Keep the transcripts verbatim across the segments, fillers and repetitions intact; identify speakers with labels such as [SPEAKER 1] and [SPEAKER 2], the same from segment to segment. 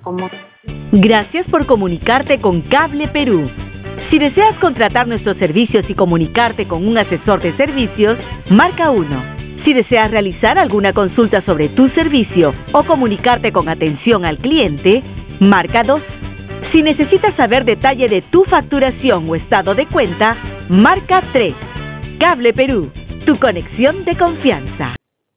[SPEAKER 1] como...
[SPEAKER 2] Gracias por comunicarte con Cable Perú. Si deseas contratar nuestros servicios y comunicarte con un asesor de servicios, marca uno. Si deseas realizar alguna consulta sobre tu servicio o comunicarte con atención al cliente, marca dos. Si necesitas saber detalle de tu facturación o estado de cuenta, marca tres. Cable Perú, tu conexión de confianza.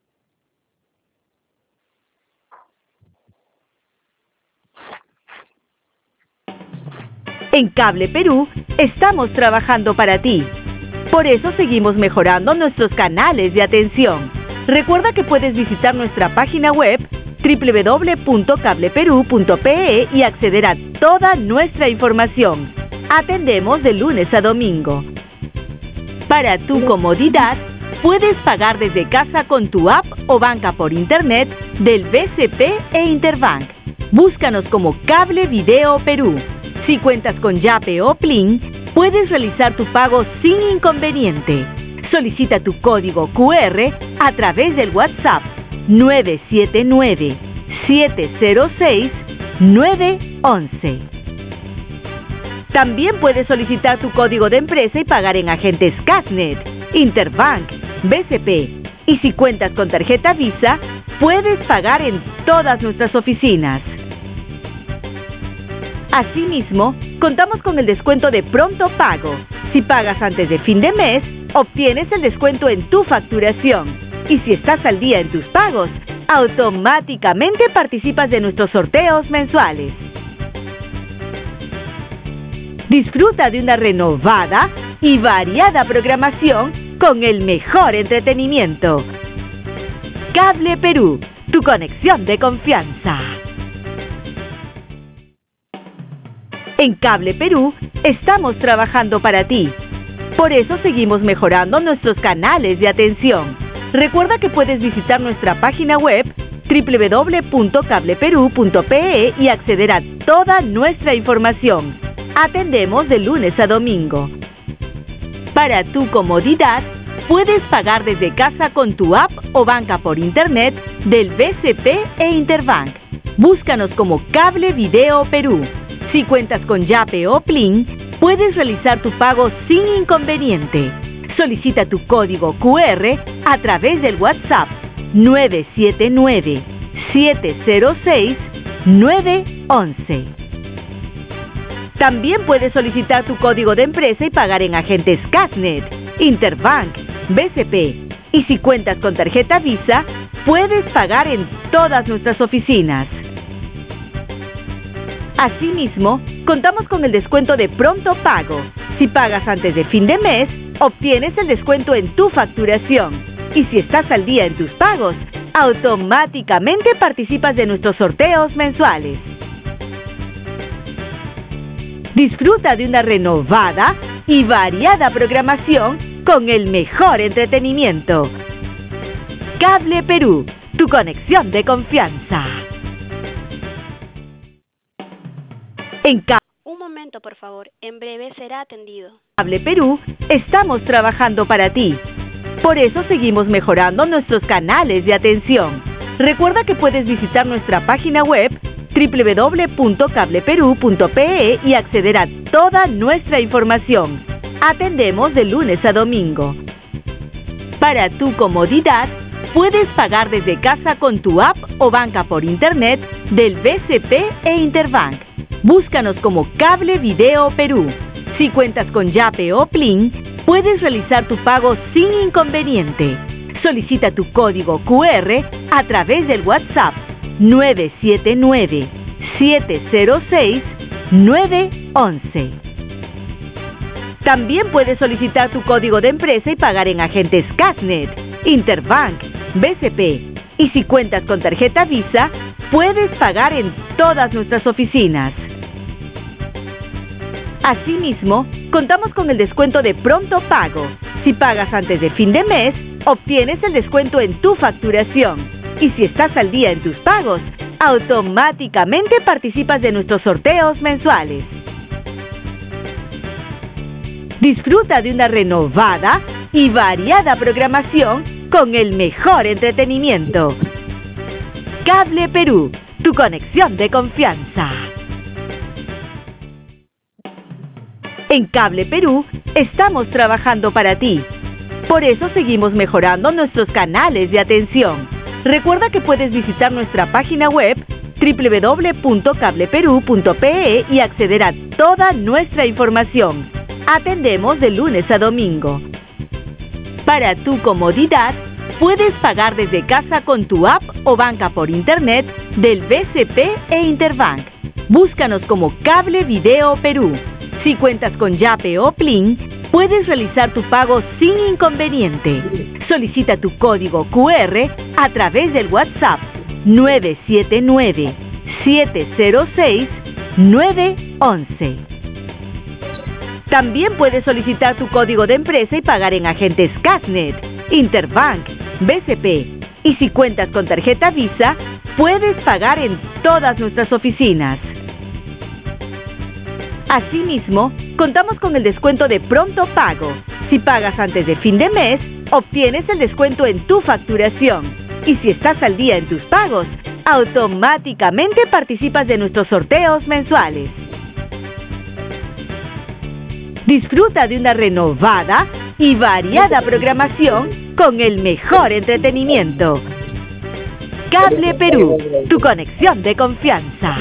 [SPEAKER 2] En Cable Perú estamos trabajando para ti. Por eso seguimos mejorando nuestros canales de atención. Recuerda que puedes visitar nuestra página web doble u doble u doble u punto cable perú punto pe e y acceder a toda nuestra información. Atendemos de lunes a domingo. Para tu comodidad, puedes pagar desde casa con tu app o banca por internet del B C P e Interbank. Búscanos como Cable Video Perú. Si cuentas con Yape o Plin, puedes realizar tu pago sin inconveniente. Solicita tu código cu erre a través del WhatsApp nueve siete nueve, siete cero seis, nueve once. También puedes solicitar tu código de empresa y pagar en agentes Cashnet, Interbank, B C P. Y si cuentas con tarjeta Visa, puedes pagar en todas nuestras oficinas. Asimismo, contamos con el descuento de Pronto Pago. Si pagas antes de fin de mes, obtienes el descuento en tu facturación. Y si estás al día en tus pagos, automáticamente participas de nuestros sorteos mensuales. Disfruta de una renovada y variada programación con el mejor entretenimiento. Cable Perú, tu conexión de confianza. En Cable Perú estamos trabajando para ti. Por eso seguimos mejorando nuestros canales de atención. Recuerda que puedes visitar nuestra página web doble u doble u doble u punto cable perú punto pe e y acceder a toda nuestra información. Atendemos de lunes a domingo. Para tu comodidad, puedes pagar desde casa con tu app o banca por internet del B C P e Interbank. Búscanos como Cable Video Perú. Si cuentas con Yape o Plin, puedes realizar tu pago sin inconveniente. Solicita tu código cu erre a través del WhatsApp nueve siete nueve, siete cero seis, nueve once. También puedes solicitar tu código de empresa y pagar en agentes Cashnet, Interbank, B C P. Y si cuentas con tarjeta Visa, puedes pagar en todas nuestras oficinas. Asimismo, contamos con el descuento de Pronto Pago. Si pagas antes de fin de mes, obtienes el descuento en tu facturación. Y si estás al día en tus pagos, automáticamente participas de nuestros sorteos mensuales. Disfruta de una renovada y variada programación con el mejor entretenimiento. Cable Perú, tu conexión de confianza. En Cable
[SPEAKER 3] Un momento, por favor. En breve será atendido.
[SPEAKER 2] Cable Perú estamos trabajando para ti. Por eso seguimos mejorando nuestros canales de atención. Recuerda que puedes visitar nuestra página web doble u doble u doble u punto cable perú punto pe e y acceder a toda nuestra información. Atendemos de lunes a domingo. Para tu comodidad, puedes pagar desde casa con tu app o banca por internet del B C P e Interbank. Búscanos como Cable Video Perú. Si cuentas con Yape o Plin, puedes realizar tu pago sin inconveniente. Solicita tu código cu erre a través del WhatsApp nueve siete nueve, siete cero seis, nueve once. También puedes solicitar tu código de empresa y pagar en agentes Cashnet, Interbank, B C P. Y si cuentas con tarjeta Visa, puedes pagar en todas nuestras oficinas. Asimismo, contamos con el descuento de Pronto Pago. Si pagas antes de fin de mes, obtienes el descuento en tu facturación. Y si estás al día en tus pagos, automáticamente participas de nuestros sorteos mensuales. Disfruta de una renovada y variada programación con el mejor entretenimiento. Cable Perú, tu conexión de confianza. En Cable Perú estamos trabajando para ti. Por eso seguimos mejorando nuestros canales de atención. Recuerda que puedes visitar nuestra página web doble u doble u doble u punto cable perú punto pe e y acceder a toda nuestra información. Atendemos de lunes a domingo. Para tu comodidad, puedes pagar desde casa con tu app o banca por internet del B C P e Interbank. Búscanos como Cable Video Perú. Si cuentas con Yape o Plin, puedes realizar tu pago sin inconveniente. Solicita tu código cu erre a través del WhatsApp nueve siete nueve, siete cero seis, nueve once. También puedes solicitar tu código de empresa y pagar en agentes Casnet, Interbank, B C P. Y si cuentas con tarjeta Visa, puedes pagar en todas nuestras oficinas. Asimismo, contamos con el descuento de Pronto Pago. Si pagas antes de fin de mes, obtienes el descuento en tu facturación. Y si estás al día en tus pagos, automáticamente participas de nuestros sorteos mensuales. Disfruta de una renovada y variada programación con el mejor entretenimiento. Cable Perú, tu conexión de confianza.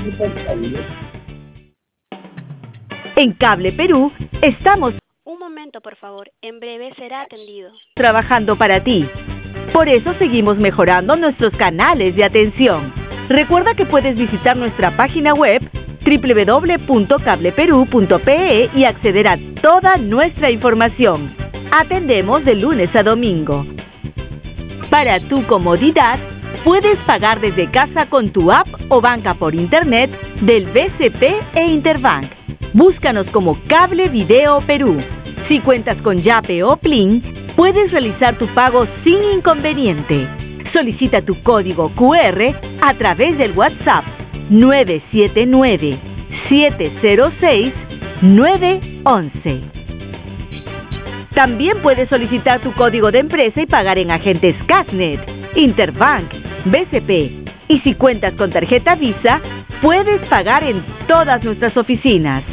[SPEAKER 2] En Cable Perú estamos
[SPEAKER 3] Un momento, por favor. En breve será atendido.
[SPEAKER 2] trabajando para ti. Por eso seguimos mejorando nuestros canales de atención. Recuerda que puedes visitar nuestra página web doble u doble u doble u punto cable perú punto pe e y acceder a toda nuestra información. Atendemos de lunes a domingo. Para tu comodidad, puedes pagar desde casa con tu app o banca por internet del B C P e Interbank. Búscanos como Cable Video Perú. Si cuentas con Yape o Plin, puedes realizar tu pago sin inconveniente. Solicita tu código cu erre a través del WhatsApp nueve siete nueve, siete cero seis, nueve once. También puedes solicitar tu código de empresa y pagar en agentes Casnet, Interbank, B C P. Y si cuentas con tarjeta Visa, puedes pagar en todas nuestras oficinas.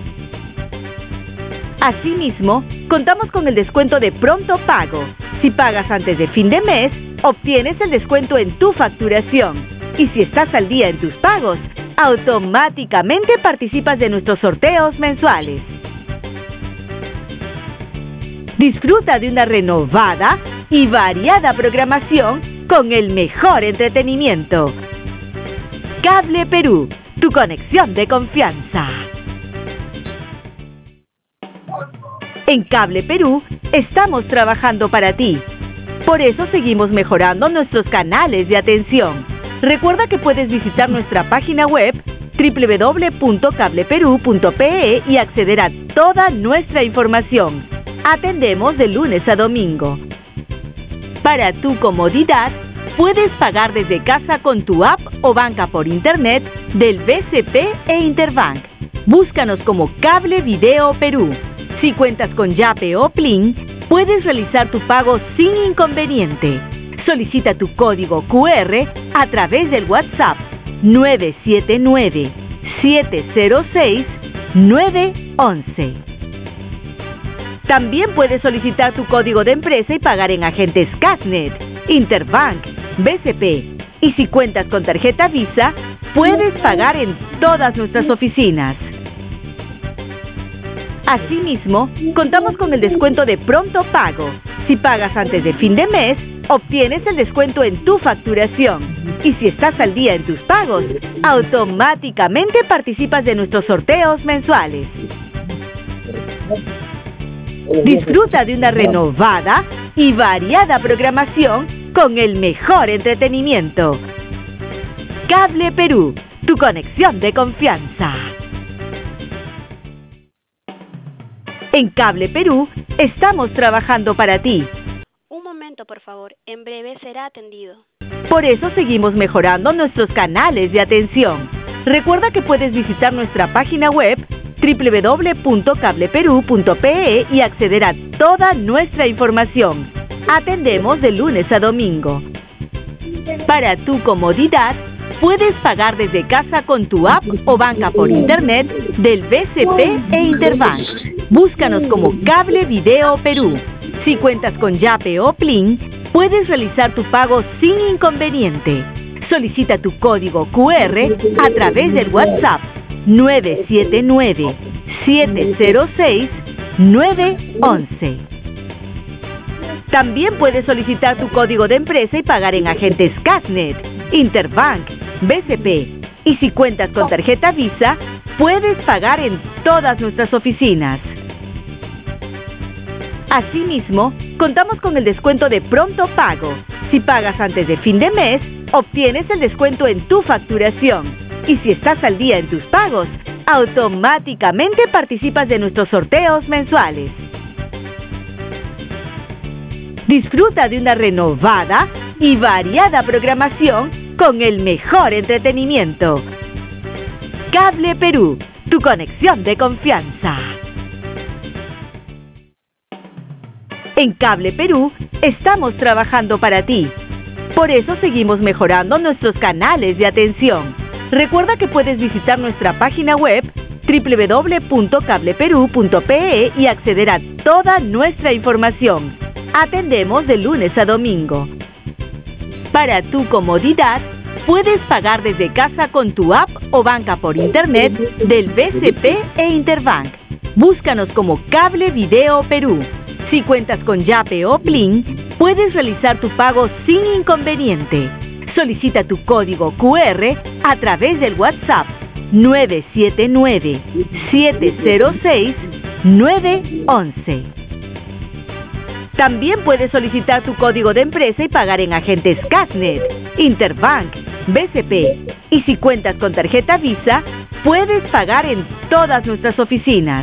[SPEAKER 2] Asimismo, contamos con el descuento de Pronto Pago. Si pagas antes de fin de mes, obtienes el descuento en tu facturación. Y si estás al día en tus pagos, automáticamente participas de nuestros sorteos mensuales. Disfruta de una renovada y variada programación con el mejor entretenimiento. Cable Perú, tu conexión de confianza. En Cable Perú estamos trabajando para ti. Por eso seguimos mejorando nuestros canales de atención. Recuerda que puedes visitar nuestra página web doble u doble u doble u punto cable perú punto pe e y acceder a toda nuestra información. Atendemos de lunes a domingo. Para tu comodidad, puedes pagar desde casa con tu app o banca por internet del B C P e Interbank. Búscanos como Cable Video Perú. Si cuentas con Yape o Plin, puedes realizar tu pago sin inconveniente. Solicita tu código cu erre a través del WhatsApp nueve siete nueve, siete cero seis, nueve once. También puedes solicitar tu código de empresa y pagar en agentes Casnet, Interbank, B C P. Y si cuentas con tarjeta Visa, puedes pagar en todas nuestras oficinas. Asimismo, contamos con el descuento de Pronto Pago. Si pagas antes de fin de mes, obtienes el descuento en tu facturación. Y si estás al día en tus pagos, automáticamente participas de nuestros sorteos mensuales. Disfruta de una renovada y variada programación con el mejor entretenimiento. Cable Perú, tu conexión de confianza. En Cable Perú estamos trabajando para ti.
[SPEAKER 3] Un momento, por favor. En breve será atendido.
[SPEAKER 2] Por eso seguimos mejorando nuestros canales de atención. Recuerda que puedes visitar nuestra página web doble u doble u doble u punto cable perú punto pe e y acceder a toda nuestra información. Atendemos de lunes a domingo. Para tu comodidad, puedes pagar desde casa con tu app o banca por internet del B C P e Interbank. Búscanos como Cable Video Perú. Si cuentas con Yape o Plin, puedes realizar tu pago sin inconveniente. Solicita tu código Q R a través del WhatsApp nueve siete nueve, siete cero seis, nueve once. También puedes solicitar tu código de empresa y pagar en agentes Casnet, Interbank, B C P. Y si cuentas con tarjeta Visa, puedes pagar en todas nuestras oficinas. Asimismo, contamos con el descuento de pronto pago. Si pagas antes de fin de mes, obtienes el descuento en tu facturación. Y si estás al día en tus pagos, automáticamente participas de nuestros sorteos mensuales. Disfruta de una renovada y variada programación con el mejor entretenimiento. Cable Perú, tu conexión de confianza. En Cable Perú estamos trabajando para ti. Por eso seguimos mejorando nuestros canales de atención. Recuerda que puedes visitar nuestra página web doble u doble u doble u punto cable perú punto pe e y acceder a toda nuestra información. Atendemos de lunes a domingo. Para tu comodidad, puedes pagar desde casa con tu app o banca por internet del B C P e Interbank. Búscanos como Cable Video Perú. Si cuentas con Yape o Plin, puedes realizar tu pago sin inconveniente. Solicita tu código Q R a través del WhatsApp nueve siete nueve, siete cero seis, nueve once. También puedes solicitar tu código de empresa y pagar en agentes Casnet, Interbank, B C P. Y si cuentas con tarjeta Visa, puedes pagar en todas nuestras oficinas.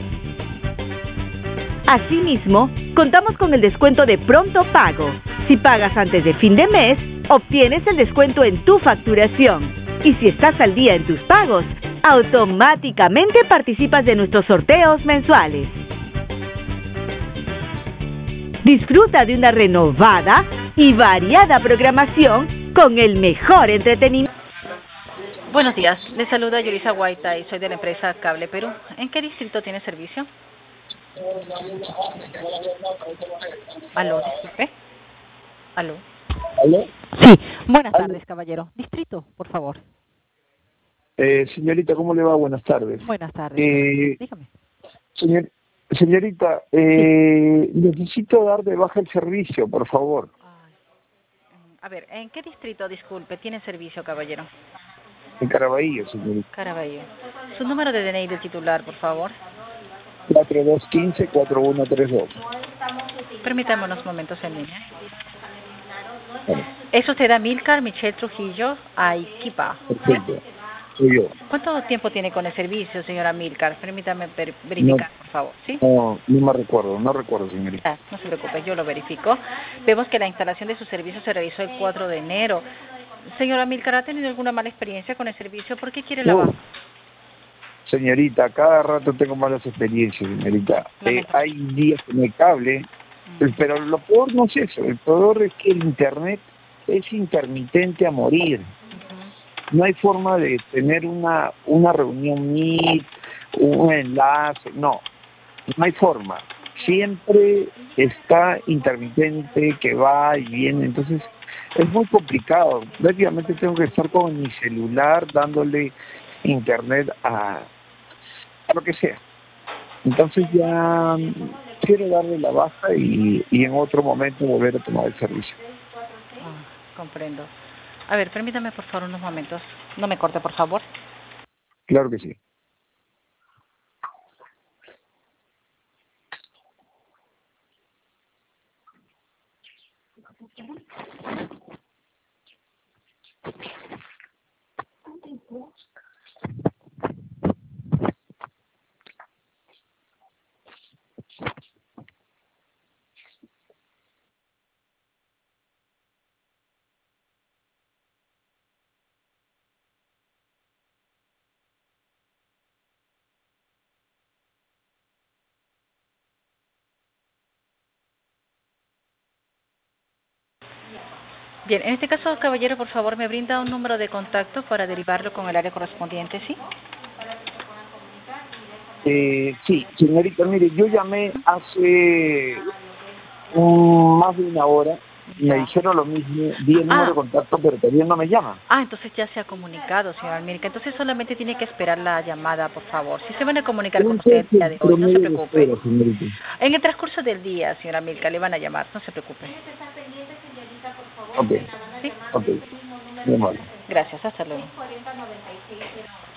[SPEAKER 2] Asimismo, contamos con el descuento de pronto pago. Si pagas antes de fin de mes, obtienes el descuento en tu facturación. Y si estás al día en tus pagos, automáticamente participas de nuestros sorteos mensuales. Disfruta de una renovada y variada programación con el mejor entretenimiento.
[SPEAKER 1] Buenos días, les saluda Yulisa Guaita y soy de la empresa Cable Perú. ¿En qué distrito tiene servicio? Aló, disculpe. Aló.
[SPEAKER 4] ¿Aló?
[SPEAKER 1] Sí, buenas tardes, caballero. Distrito, por favor.
[SPEAKER 4] Eh, señorita, ¿cómo le va? Buenas tardes.
[SPEAKER 1] Buenas tardes.
[SPEAKER 4] Eh,
[SPEAKER 1] Dígame.
[SPEAKER 4] señor, señorita, eh, necesito dar de baja el servicio, por favor.
[SPEAKER 1] Ay, a ver, ¿en qué distrito, disculpe, tiene servicio, caballero?
[SPEAKER 4] En Caraballo, señorita.
[SPEAKER 1] Caraballo. Su número de D N I del titular, por favor.
[SPEAKER 4] cuatro dos uno cinco, cuatro uno tres dos.
[SPEAKER 1] Permítame unos momentos en línea.
[SPEAKER 4] Vale.
[SPEAKER 1] ¿Es usted Amílcar Michel Trujillo Aiquipa?
[SPEAKER 4] Perfecto. Soy yo.
[SPEAKER 1] ¿Cuánto tiempo tiene con el servicio, señora Amílcar? Permítame ver- verificar,
[SPEAKER 4] No.
[SPEAKER 1] por favor. ¿Sí?
[SPEAKER 4] No, no me recuerdo, no recuerdo, señorita.
[SPEAKER 1] Ah, no se preocupe, yo lo verifico. Vemos que la instalación de su servicio se realizó el cuatro de enero. Señora Amílcar, ¿ha tenido alguna mala experiencia con el servicio? ¿Por qué quiere la
[SPEAKER 4] No.
[SPEAKER 1] baja?
[SPEAKER 4] Señorita, cada rato tengo malas experiencias, señorita. Eh,
[SPEAKER 1] Lamento.
[SPEAKER 4] hay días que no hay cable,
[SPEAKER 1] Mm.
[SPEAKER 4] pero lo peor no es eso. El peor es que el internet es intermitente a morir.
[SPEAKER 1] Ujú.
[SPEAKER 4] No hay forma de tener una una reunión Meet, un enlace, no, no hay forma. Siempre está intermitente, que va y viene, entonces es muy complicado. Prácticamente tengo que estar con mi celular dándole internet a, a lo que sea. Entonces ya mm, quiero darle la baja y, y en otro momento volver a tomar el servicio.
[SPEAKER 1] Ah, comprendo. A ver, permítame por favor unos momentos. No me corte, por favor.
[SPEAKER 4] Claro que sí.
[SPEAKER 1] Bien, en este caso, caballero, por favor, me brinda un número de contacto para derivarlo con el área correspondiente, ¿sí?
[SPEAKER 4] Eh, sí, señorita, mire, yo llamé hace um, más de una hora,
[SPEAKER 1] Ya.
[SPEAKER 4] me dijeron lo mismo, di el número
[SPEAKER 1] Ah.
[SPEAKER 4] de contacto, pero todavía no me llaman.
[SPEAKER 1] Ah, entonces ya se ha comunicado, señora Almirca. Entonces solamente tiene que esperar la llamada, por favor. Si se van a comunicar con usted el día de hoy, no se preocupe.
[SPEAKER 4] Espera, señorita.
[SPEAKER 1] En el transcurso del día, señora Milka, le van a llamar, no se preocupe.
[SPEAKER 4] Ok,
[SPEAKER 1] ¿Sí?
[SPEAKER 4] ok, muy amable.
[SPEAKER 1] Gracias, hasta luego.